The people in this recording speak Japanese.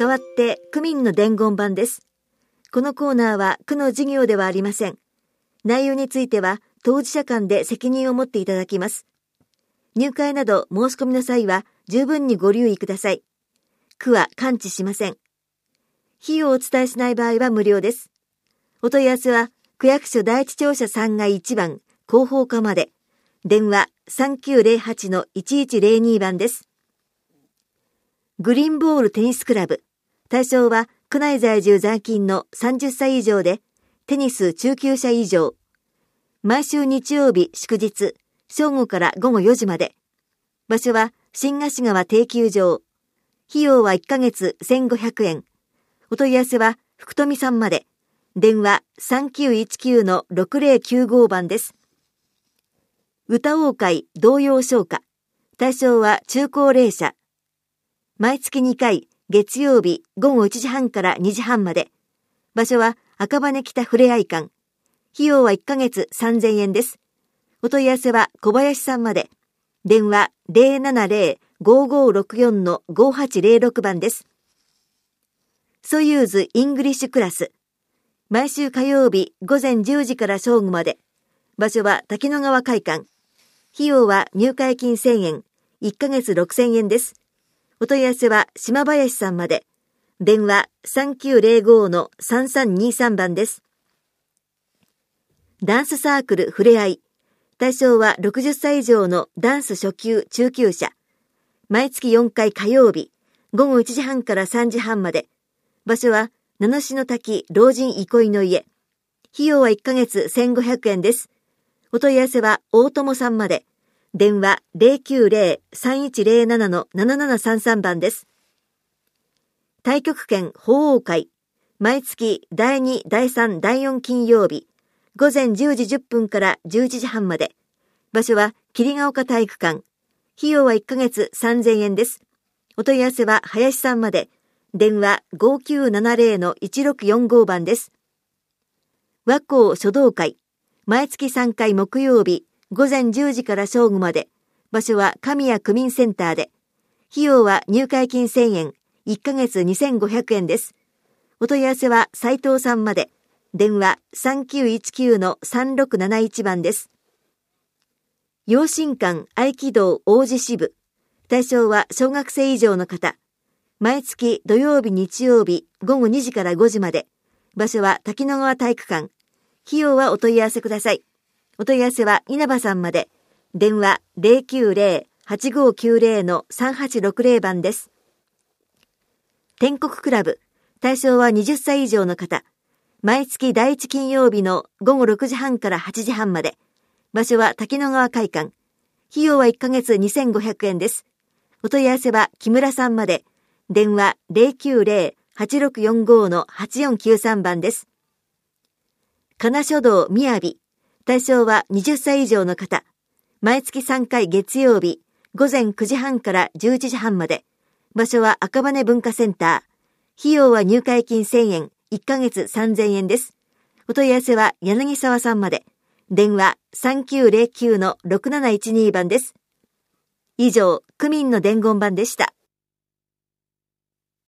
代わって区民の伝言版です。このコーナーは区の事業ではありません。内容については当事者間で責任を持っていただきます。入会など申し込みの際は十分にご留意ください。区は関知しません。費用をお伝えしない場合は無料です。お問い合わせは区役所第一庁舎3階1番広報課まで。電話 3908-1102 番です。グリーンボールテニスクラブ。対象は区内在住在勤の30歳以上で、テニス中級者以上。毎週日曜日祝日、正午から午後4時まで。場所は新河岸川定休場。費用は1ヶ月1500円。お問い合わせは福富さんまで。電話 3919-6095 番です。歌王会童謡唱歌。対象は中高齢者。毎月2回、月曜日午後1時半から2時半まで。場所は赤羽北ふれあい館。費用は1ヶ月3000円です。お問い合わせは小林さんまで。電話 070-5564-5806 番です。ソユーズイングリッシュクラス。毎週火曜日午前10時から正午まで。場所は滝野川会館。費用は入会金1000円、1ヶ月6000円です。お問い合わせは島林さんまで。電話 3905-3323 番です。ダンスサークルふれあい。対象は60歳以上のダンス初級中級者。毎月4回火曜日、午後1時半から3時半まで。場所は名主の滝老人憩いの家。費用は1ヶ月1500円です。お問い合わせは大友さんまで。電話 090-3107-7733 番です。太極拳法王会。毎月第2、第3、第4金曜日。午前10時10分から11時半まで。場所は桐ヶ丘体育館。費用は1ヶ月3000円です。お問い合わせは林さんまで。電話 5970-1645 番です。和光書道会。毎月3回木曜日、午前10時から正午まで。場所は神谷区民センターで。費用は入会金1000円、1ヶ月2500円です。お問い合わせは斉藤さんまで。電話 3919-3671 番です。養親館合気道王子支部。対象は小学生以上の方。毎月土曜日日曜日午後2時から5時まで。場所は滝野川体育館。費用はお問い合わせください。お問い合わせは稲葉さんまで。電話 090-8590-3860 番です。天国クラブ。対象は20歳以上の方。毎月第1金曜日の午後6時半から8時半まで。場所は滝野川会館。費用は1ヶ月2500円です。お問い合わせは木村さんまで。電話 090-8645-8493 番です。金書道みやび。対象は20歳以上の方。毎月3回月曜日、午前9時半から11時半まで。場所は赤羽文化センター。費用は入会金1000円、1ヶ月3000円です。お問い合わせは柳沢さんまで。電話 3909-6712 番です。以上、区民の伝言版でした。